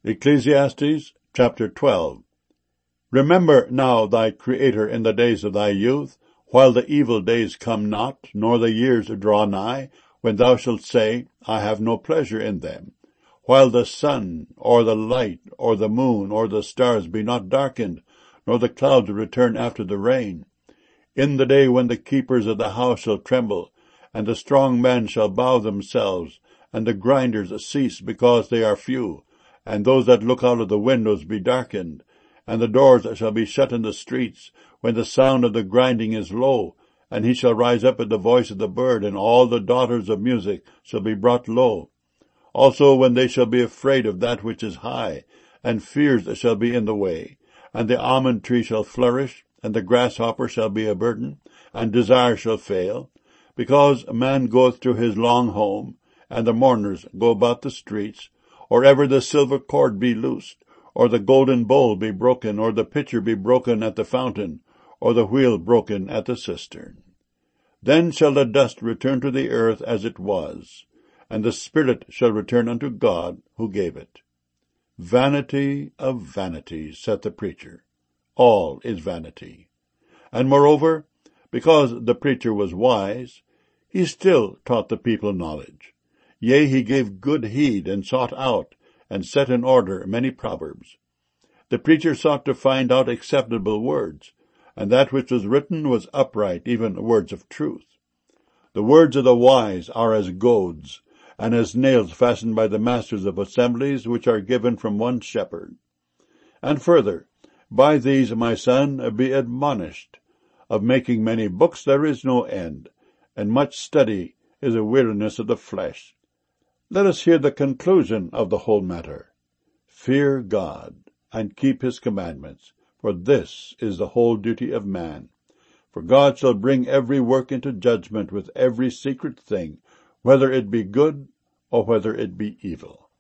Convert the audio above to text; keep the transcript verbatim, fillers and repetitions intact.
Ecclesiastes chapter twelve. Remember now thy Creator in the days of thy youth, while the evil days come not, nor the years draw nigh, when thou shalt say, I have no pleasure in them. While the sun, or the light, or the moon, or the stars be not darkened, nor the clouds return after the rain. In the day when the keepers of the house shall tremble, and the strong men shall bow themselves, and the grinders cease because they are few, and those that look out of the windows be darkened, and the doors shall be shut in the streets, when the sound of the grinding is low, and he shall rise up at the voice of the bird, and all the daughters of music shall be brought low. Also when they shall be afraid of that which is high, and fears shall be in the way, and the almond tree shall flourish, and the grasshopper shall be a burden, and desire shall fail, because man goeth to his long home, and the mourners go about the streets, or ever the silver cord be loosed, or the golden bowl be broken, or the pitcher be broken at the fountain, or the wheel broken at the cistern. Then shall the dust return to the earth as it was, and the spirit shall return unto God who gave it. Vanity of vanities, saith the preacher. All is vanity. And moreover, because the preacher was wise, he still taught the people knowledge. Yea, he gave good heed, and sought out, and set in order many proverbs. The preacher sought to find out acceptable words, and that which was written was upright, even words of truth. The words of the wise are as goads, and as nails fastened by the masters of assemblies, which are given from one shepherd. And further, by these, my son, be admonished. Of making many books there is no end, and much study is a weariness of the flesh. Let us hear the conclusion of the whole matter. Fear God, and keep his commandments, for this is the whole duty of man. For God shall bring every work into judgment with every secret thing, whether it be good or whether it be evil.